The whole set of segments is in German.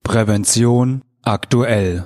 Prävention aktuell.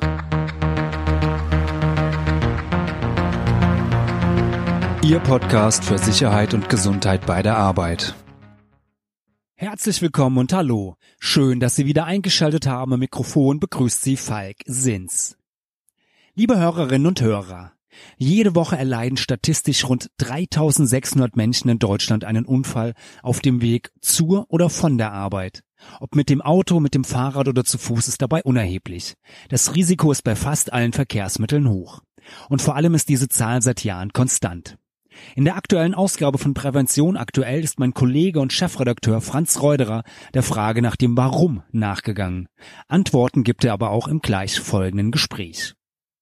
Ihr Podcast für Sicherheit und Gesundheit bei der Arbeit. Herzlich willkommen und hallo. Schön, dass Sie wieder eingeschaltet haben. Am Mikrofon begrüßt Sie Falk Sins. Liebe Hörerinnen und Hörer, jede Woche erleiden statistisch rund 3600 Menschen in Deutschland einen Unfall auf dem Weg zur oder von der Arbeit. Ob mit dem Auto, mit dem Fahrrad oder zu Fuß ist dabei unerheblich. Das Risiko ist bei fast allen Verkehrsmitteln hoch. Und vor allem ist diese Zahl seit Jahren konstant. In der aktuellen Ausgabe von Prävention aktuell ist mein Kollege und Chefredakteur Franz Reuderer der Frage nach dem Warum nachgegangen. Antworten gibt er aber auch im gleich folgenden Gespräch.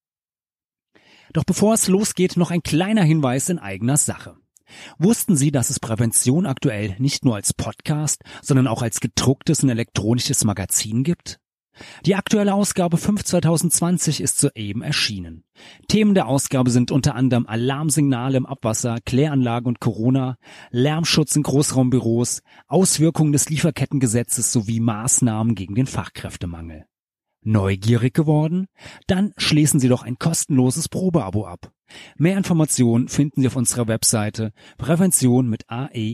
Doch bevor es losgeht, noch ein kleiner Hinweis in eigener Sache. Wussten Sie, dass es Prävention aktuell nicht nur als Podcast, sondern auch als gedrucktes und elektronisches Magazin gibt? Die aktuelle Ausgabe 5/2020 ist soeben erschienen. Themen der Ausgabe sind unter anderem Alarmsignale im Abwasser, Kläranlagen und Corona, Lärmschutz in Großraumbüros, Auswirkungen des Lieferkettengesetzes sowie Maßnahmen gegen den Fachkräftemangel. Neugierig geworden? Dann schließen Sie doch ein kostenloses Probeabo ab. Mehr Informationen finden Sie auf unserer Webseite prävention mit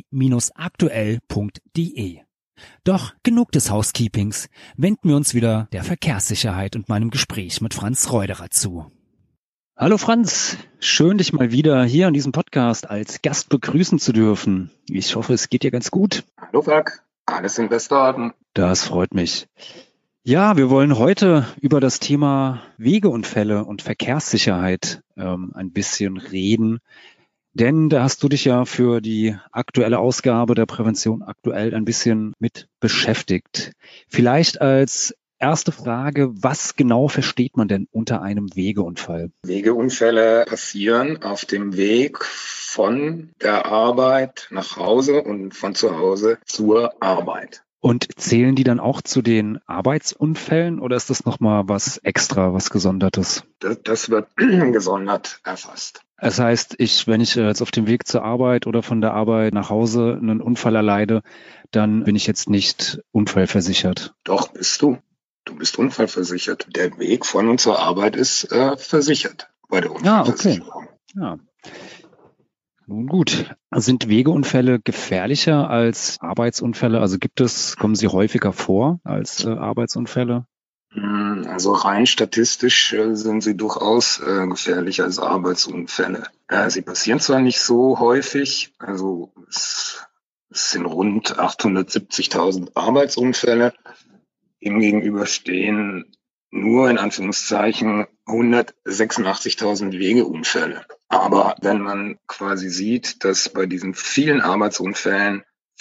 ae-aktuell.de. Doch genug des Housekeepings, wenden wir uns wieder der Verkehrssicherheit und meinem Gespräch mit Franz Reuderer zu. Hallo Franz, schön dich mal wieder hier an diesem Podcast als Gast begrüßen zu dürfen. Ich hoffe, es geht dir ganz gut. Hallo Falk, alles in bester Ordnung. Das freut mich. Ja, wir wollen heute über das Thema Wegeunfälle und Verkehrssicherheit ein bisschen reden. Denn da hast du dich ja für die aktuelle Ausgabe der Prävention aktuell ein bisschen mit beschäftigt. Vielleicht als erste Frage, was genau versteht man denn unter einem Wegeunfall? Wegeunfälle passieren auf dem Weg von der Arbeit nach Hause und von zu Hause zur Arbeit. Und zählen die dann auch zu den Arbeitsunfällen oder ist das nochmal was extra, was Gesondertes? Das wird gesondert erfasst. Das heißt, wenn ich jetzt auf dem Weg zur Arbeit oder von der Arbeit nach Hause einen Unfall erleide, dann bin ich jetzt nicht unfallversichert. Doch, bist du. Du bist unfallversichert. Der Weg von und zur Arbeit ist versichert bei der Unfallversicherung. Ja, okay. Ja. Nun gut. Sind Wegeunfälle gefährlicher als Arbeitsunfälle? Also kommen sie häufiger vor als Arbeitsunfälle? Also rein statistisch sind sie durchaus gefährlicher als Arbeitsunfälle. Sie passieren zwar nicht so häufig, also es sind rund 870.000 Arbeitsunfälle. Ihm gegenüber stehen nur in Anführungszeichen 186.000 Wegeunfälle. Aber wenn man quasi sieht, dass bei diesen vielen Arbeitsunfällen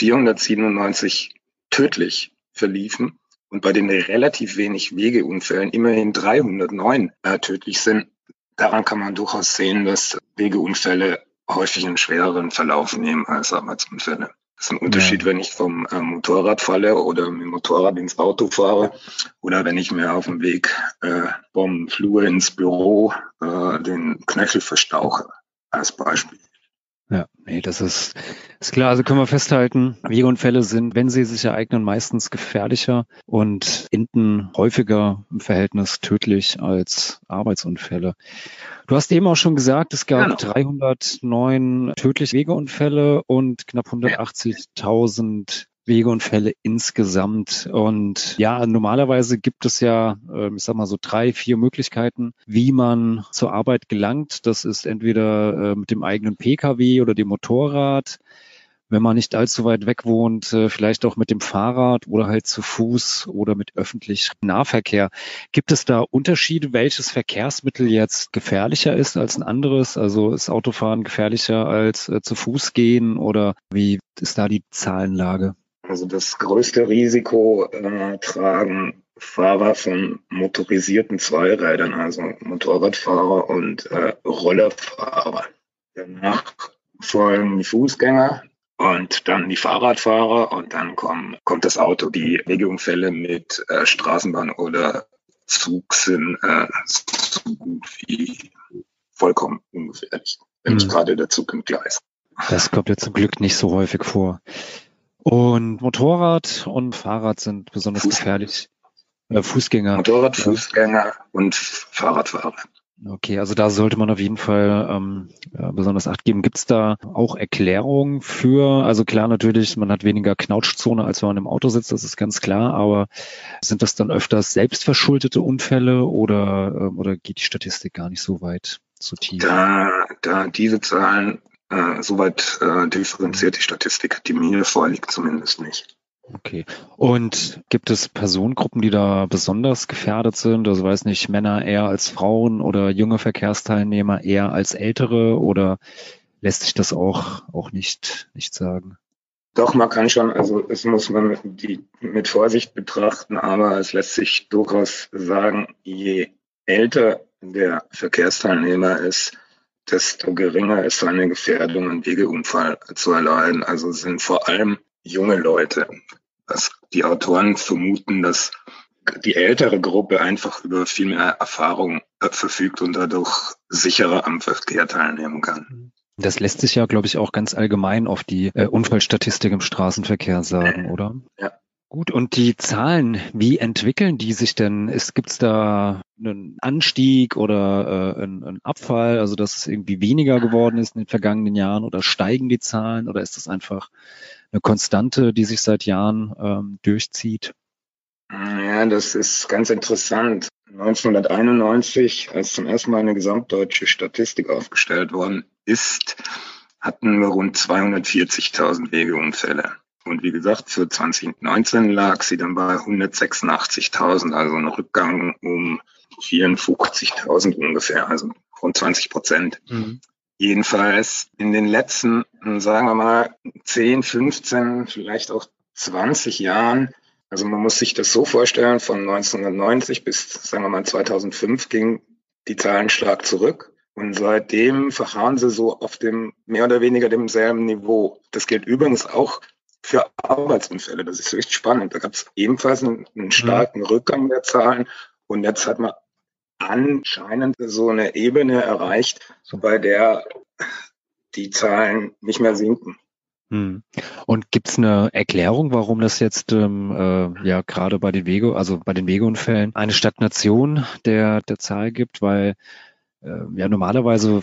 497 tödlich verliefen und bei den relativ wenig Wegeunfällen immerhin 309 tödlich sind, daran kann man durchaus sehen, dass Wegeunfälle häufig einen schwereren Verlauf nehmen als Arbeitsunfälle. Das ist ein Unterschied, wenn ich vom Motorrad falle oder mit dem Motorrad ins Auto fahre oder wenn ich mir auf dem Weg vom Flur ins Büro den Knöchel verstauche, als Beispiel. Ja, nee, das ist klar. Also können wir festhalten, Wegeunfälle sind, wenn sie sich ereignen, meistens gefährlicher und enden häufiger im Verhältnis tödlich als Arbeitsunfälle. Du hast eben auch schon gesagt, es gab 309 tödliche Wegeunfälle und knapp 180.000 Wegeunfälle insgesamt. Und ja, normalerweise gibt es ja, ich sag mal so 3-4 Möglichkeiten, wie man zur Arbeit gelangt. Das ist entweder mit dem eigenen Pkw oder dem Motorrad. Wenn man nicht allzu weit weg wohnt, vielleicht auch mit dem Fahrrad oder halt zu Fuß oder mit öffentlichem Nahverkehr. Gibt es da Unterschiede, welches Verkehrsmittel jetzt gefährlicher ist als ein anderes? Also ist Autofahren gefährlicher als zu Fuß gehen oder wie ist da die Zahlenlage? Also das größte Risiko tragen Fahrer von motorisierten Zweirädern, also Motorradfahrer und Rollerfahrer. Danach folgen die Fußgänger und dann die Fahrradfahrer und dann kommt das Auto. Die Wegeunfälle mit Straßenbahn oder Zug sind so gut wie vollkommen ungefährlich, wenn nicht gerade der Zug im Gleis. Das kommt ja zum Glück nicht so häufig vor. Und Motorrad und Fahrrad sind besonders gefährlich. Fußgänger. Motorrad, Fußgänger und Fahrradfahrer. Okay, also da sollte man auf jeden Fall besonders Acht geben. Gibt es da auch Erklärungen für? Also klar, natürlich, man hat weniger Knautschzone, als wenn man im Auto sitzt, das ist ganz klar. Aber sind das dann öfters selbstverschuldete Unfälle oder geht die Statistik gar nicht so weit, so tief? Da diese Zahlen soweit differenziert die Statistik, die mir vorliegt, zumindest nicht. Okay. Und gibt es Personengruppen, die da besonders gefährdet sind? Also weiß nicht, Männer eher als Frauen oder junge Verkehrsteilnehmer eher als ältere oder lässt sich das auch nicht sagen? Doch, man kann schon, also es muss man mit Vorsicht betrachten, aber es lässt sich durchaus sagen, je älter der Verkehrsteilnehmer ist, desto geringer ist seine Gefährdung, einen Wegeunfall zu erleiden. Also sind vor allem junge Leute. Die Autoren vermuten, dass die ältere Gruppe einfach über viel mehr Erfahrung verfügt und dadurch sicherer am Verkehr teilnehmen kann. Das lässt sich ja, glaube ich, auch ganz allgemein auf die Unfallstatistik im Straßenverkehr sagen, oder? Ja. Gut, und die Zahlen, wie entwickeln die sich denn? Gibt's da einen Anstieg oder einen Abfall, also dass es irgendwie weniger geworden ist in den vergangenen Jahren oder steigen die Zahlen oder ist das einfach eine Konstante, die sich seit Jahren durchzieht? Ja, das ist ganz interessant. 1991, als zum ersten Mal eine gesamtdeutsche Statistik aufgestellt worden ist, hatten wir rund 240.000 Wegeunfälle. Und wie gesagt, für 2019 lag sie dann bei 186.000, also ein Rückgang um 54.000 ungefähr, also rund 20%. Jedenfalls in den letzten, sagen wir mal, 10, 15, vielleicht auch 20 Jahren, also man muss sich das so vorstellen, von 1990 bis, sagen wir mal, 2005 ging die Zahlen stark zurück. Und seitdem verharren sie so auf dem mehr oder weniger demselben Niveau. Das gilt übrigens auch für Arbeitsunfälle. Das ist höchst spannend. Da gab es ebenfalls einen starken Rückgang der Zahlen. Und jetzt hat man anscheinend so eine Ebene erreicht, bei der die Zahlen nicht mehr sinken. Und gibt es eine Erklärung, warum das jetzt gerade bei den Wegeunfällen eine Stagnation der Zahl gibt? Weil normalerweise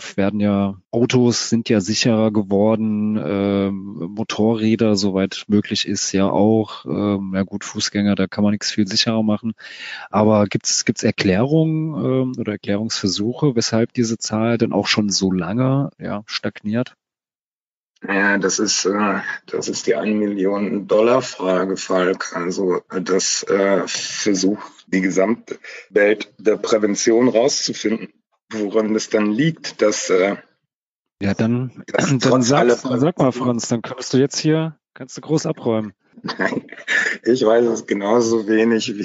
Autos sind ja sicherer geworden, Motorräder, soweit möglich ist, ja auch. Fußgänger, da kann man nichts viel sicherer machen. Aber gibt's Erklärungen oder Erklärungsversuche, weshalb diese Zahl dann auch schon so lange stagniert? Ja, das ist die 1-Million-Dollar-Frage, Falk. Also das versucht die gesamte Welt der Prävention rauszufinden, woran das dann liegt, dass dann sag mal, Franz, dann kannst du groß abräumen. Nein, ich weiß es genauso wenig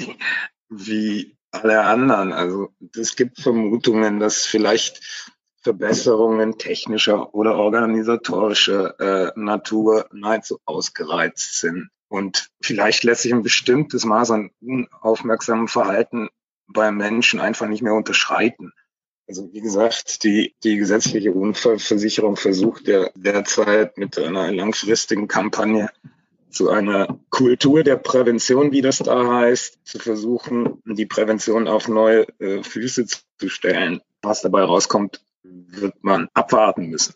wie alle anderen. Also es gibt Vermutungen, dass vielleicht Verbesserungen technischer oder organisatorischer Natur nahezu ausgereizt sind. Und vielleicht lässt sich ein bestimmtes Maß an unaufmerksamem Verhalten bei Menschen einfach nicht mehr unterschreiten. Also wie gesagt, die gesetzliche Unfallversicherung versucht ja derzeit mit einer langfristigen Kampagne zu einer Kultur der Prävention, wie das da heißt, zu versuchen, die Prävention auf neue Füße zu stellen. Was dabei rauskommt, wird man abwarten müssen.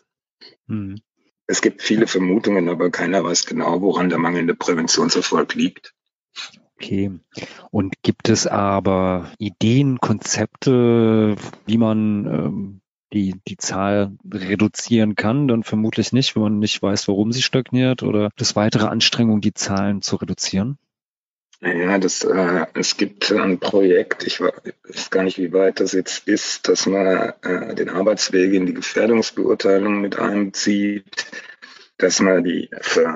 Es gibt viele Vermutungen, aber keiner weiß genau, woran der mangelnde Präventionserfolg liegt. Okay. Und gibt es aber Ideen, Konzepte, wie man die Zahl reduzieren kann? Dann vermutlich nicht, wenn man nicht weiß, warum sie stagniert, oder das weitere Anstrengungen, die Zahlen zu reduzieren? Ja, es gibt ein Projekt, ich weiß gar nicht, wie weit das jetzt ist, dass man den Arbeitsweg in die Gefährdungsbeurteilung mit einbezieht, dass man die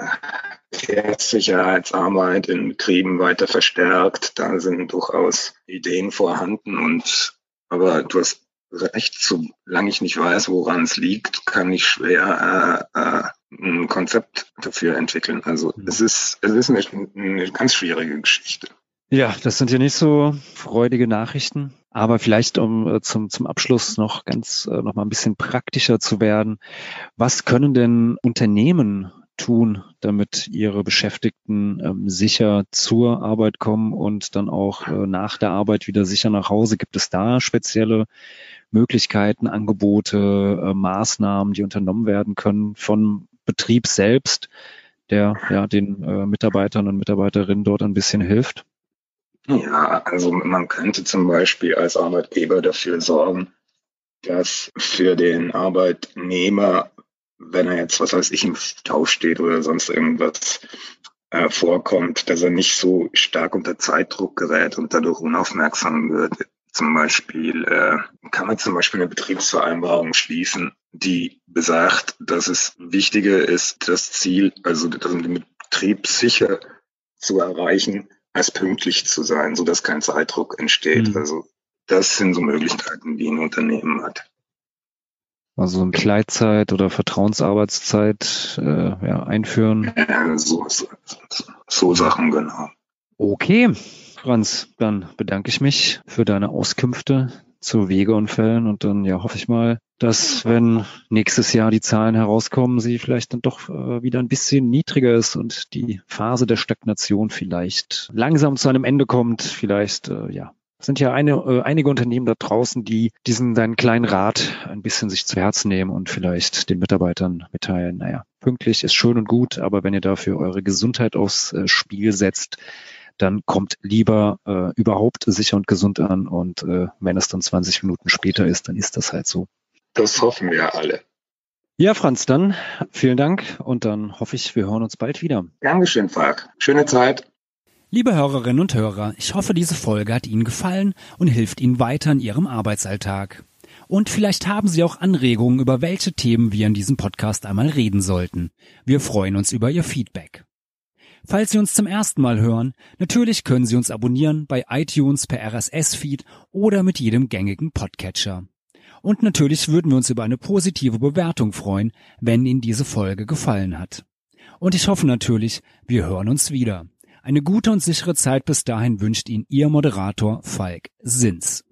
Verkehrssicherheitsarbeit in Betrieben weiter verstärkt. Da sind durchaus Ideen vorhanden aber du hast recht, solange ich nicht weiß, woran es liegt, kann ich schwer ein Konzept dafür entwickeln. Also es ist eine ganz schwierige Geschichte. Ja, das sind ja nicht so freudige Nachrichten. Aber vielleicht, um zum Abschluss noch mal ein bisschen praktischer zu werden. Was können denn Unternehmen tun, damit Ihre Beschäftigten sicher zur Arbeit kommen und dann auch nach der Arbeit wieder sicher nach Hause? Gibt es da spezielle Möglichkeiten, Angebote, Maßnahmen, die unternommen werden können vom Betrieb selbst, der ja den Mitarbeitern und Mitarbeiterinnen dort ein bisschen hilft? Ja, also man könnte zum Beispiel als Arbeitgeber dafür sorgen, dass für den Arbeitnehmer, wenn er jetzt, was weiß ich, im Stau steht oder sonst irgendwas vorkommt, dass er nicht so stark unter Zeitdruck gerät und dadurch unaufmerksam wird. Zum Beispiel kann man zum Beispiel eine Betriebsvereinbarung schließen, die besagt, dass es wichtiger ist, das Ziel, also den Betrieb sicher zu erreichen, als pünktlich zu sein, sodass kein Zeitdruck entsteht. Also das sind so Möglichkeiten, die ein Unternehmen hat. Also eine Gleitzeit oder Vertrauensarbeitszeit einführen. Ja, so Sachen, genau. Okay, Franz, dann bedanke ich mich für deine Auskünfte zu Wegeunfällen und dann hoffe ich mal, dass, wenn nächstes Jahr die Zahlen herauskommen, sie vielleicht dann doch wieder ein bisschen niedriger ist und die Phase der Stagnation vielleicht langsam zu einem Ende kommt. Vielleicht, sind ja einige Unternehmen da draußen, die deinen kleinen Rat ein bisschen sich zu Herzen nehmen und vielleicht den Mitarbeitern mitteilen, pünktlich ist schön und gut, aber wenn ihr dafür eure Gesundheit aufs Spiel setzt, dann kommt lieber überhaupt sicher und gesund an und wenn es dann 20 Minuten später ist, dann ist das halt so. Das hoffen wir alle. Ja, Franz, dann vielen Dank und dann hoffe ich, wir hören uns bald wieder. Gern geschehen, Falk. Schöne Zeit. Liebe Hörerinnen und Hörer, ich hoffe, diese Folge hat Ihnen gefallen und hilft Ihnen weiter in Ihrem Arbeitsalltag. Und vielleicht haben Sie auch Anregungen, über welche Themen wir in diesem Podcast einmal reden sollten. Wir freuen uns über Ihr Feedback. Falls Sie uns zum ersten Mal hören, natürlich können Sie uns abonnieren bei iTunes per RSS-Feed oder mit jedem gängigen Podcatcher. Und natürlich würden wir uns über eine positive Bewertung freuen, wenn Ihnen diese Folge gefallen hat. Und ich hoffe natürlich, wir hören uns wieder. Eine gute und sichere Zeit bis dahin wünscht Ihnen Ihr Moderator Falk Sins.